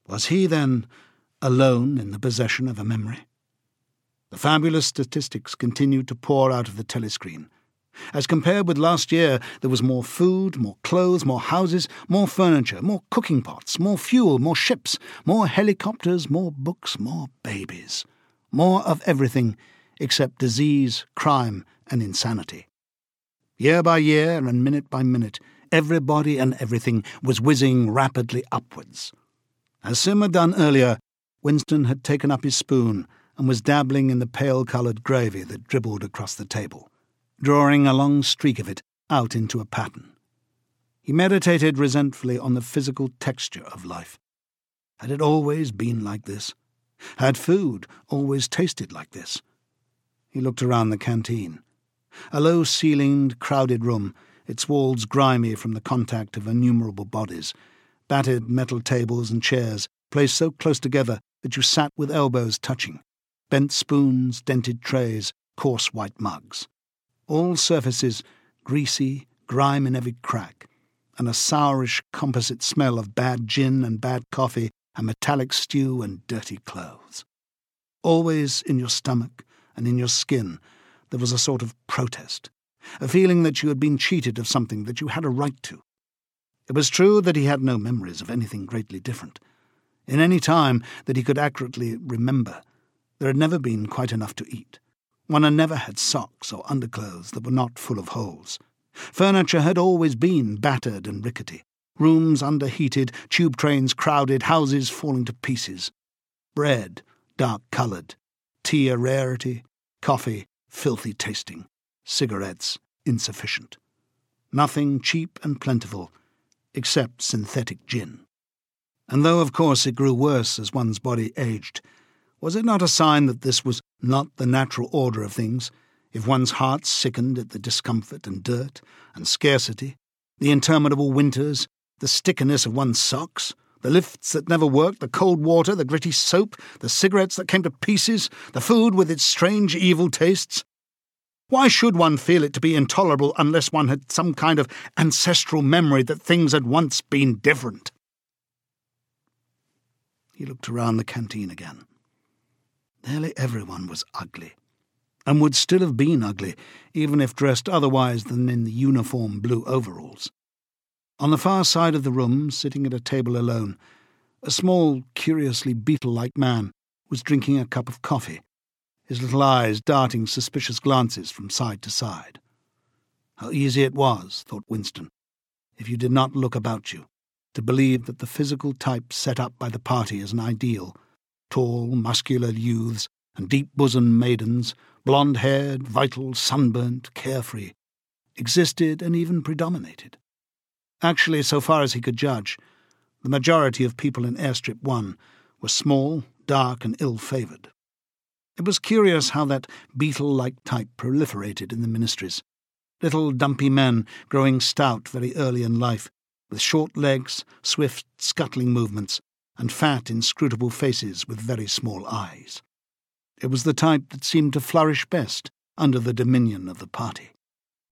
Was he, then, alone in the possession of a memory? The fabulous statistics continued to pour out of the telescreen. As compared with last year, there was more food, more clothes, more houses, more furniture, more cooking pots, more fuel, more ships, more helicopters, more books, more babies. More of everything except disease, crime, and insanity. Year by year and minute by minute, everybody and everything was whizzing rapidly upwards. As Sim had done earlier, Winston had taken up his spoon and was dabbling in the pale-coloured gravy that dribbled across the table, drawing a long streak of it out into a pattern. He meditated resentfully on the physical texture of life. Had it always been like this? Had food always tasted like this? He looked around the canteen. A low-ceilinged, crowded room, its walls grimy from the contact of innumerable bodies, battered metal tables and chairs placed so close together that you sat with elbows touching, bent spoons, dented trays, coarse white mugs. All surfaces greasy, grime in every crack, and a sourish composite smell of bad gin and bad coffee and metallic stew and dirty clothes. Always in your stomach and in your skin there was a sort of protest, a feeling that you had been cheated of something that you had a right to. It was true that he had no memories of anything greatly different. In any time that he could accurately remember, there had never been quite enough to eat. One had never had socks or underclothes that were not full of holes. Furniture had always been battered and rickety. Rooms underheated, tube trains crowded, houses falling to pieces. Bread, dark-coloured. Tea a rarity. Coffee, filthy tasting. Cigarettes, insufficient. Nothing cheap and plentiful, except synthetic gin. And though, of course, it grew worse as one's body aged, was it not a sign that this was not the natural order of things, if one's heart sickened at the discomfort and dirt and scarcity, the interminable winters, the stickiness of one's socks, the lifts that never worked, the cold water, the gritty soap, the cigarettes that came to pieces, the food with its strange evil tastes? Why should one feel it to be intolerable unless one had some kind of ancestral memory that things had once been different? He looked around the canteen again. Nearly everyone was ugly, and would still have been ugly, even if dressed otherwise than in the uniform blue overalls. On the far side of the room, sitting at a table alone, a small, curiously beetle-like man was drinking a cup of coffee, his little eyes darting suspicious glances from side to side. How easy it was, thought Winston, if you did not look about you, to believe that the physical type set up by the party as an ideal, tall, muscular youths and deep-bosomed maidens, blonde-haired, vital, sunburnt, carefree, existed and even predominated. Actually, so far as he could judge, the majority of people in Airstrip 1 were small, dark, and ill-favoured. It was curious how that beetle-like type proliferated in the ministries, little dumpy men growing stout very early in life, with short legs, swift, scuttling movements, and fat, inscrutable faces with very small eyes. It was the type that seemed to flourish best under the dominion of the party.